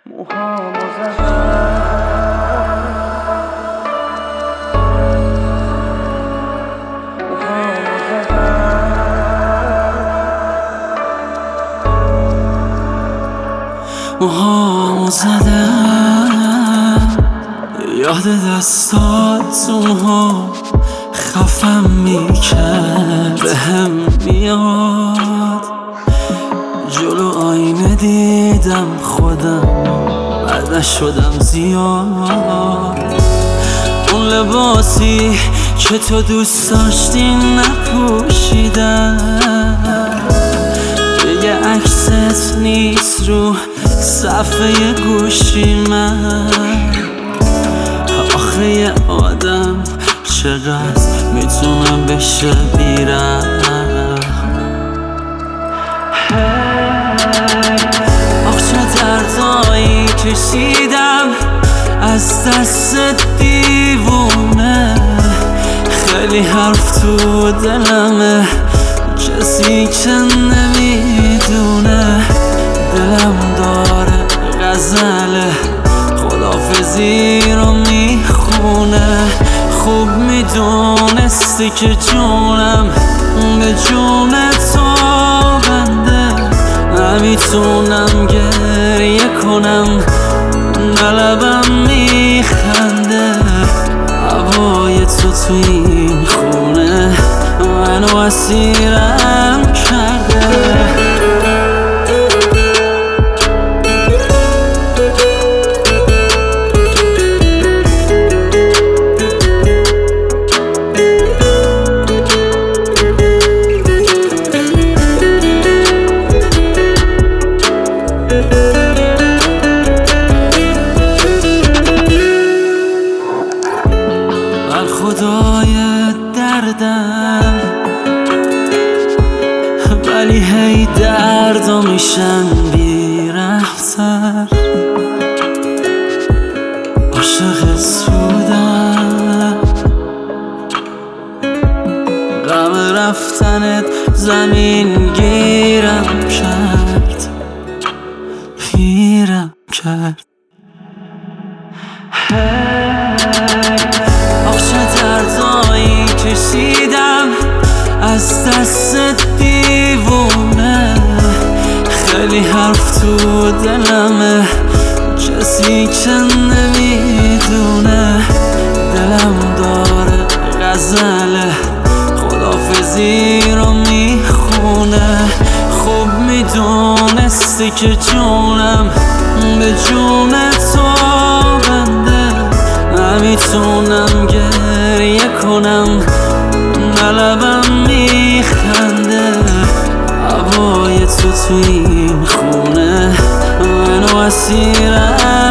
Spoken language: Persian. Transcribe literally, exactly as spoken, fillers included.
موهامو زدم موهامو زدم موهامو زدم یاد دستات اونها خفم میکرد بهم میاد جلو آینه دیدم خودم بعدش شدم زیاد اون لباسی که تو دوست داشتی نپوشیدم یه عکست نیست رو صفحه گوشی من آخه یه آدم چقدر میتونه بشه بی‌رحم آخ چه دردایی کشیدم از دست دیوونه خیلی حرف تو دلمه کسی که نمیدونه دلم داره غزله خداحافظی رو میخونه خوب میدونستی که جونم به جون تو بنده نمیتونم گریه کنم قلبم میخنده هوای تو تو این خونه منو اسیرم کرده خدای دردم ولی هی دردا میشن بی‌رحم‌تر عاشقت بودم غم رفتنت زمین گیرم کرد پیرم کرد دردایی کشیدم از دست دیوونه خیلی حرف تو دلمه کسی که نمیدونه دلم داره غزله خداحافظی رو میخونه خوب میدونستی که جونم به جون تو بنده نمیتونم گریه کنم قلبم میخنده هوای تو تو این خونه منو اسیرم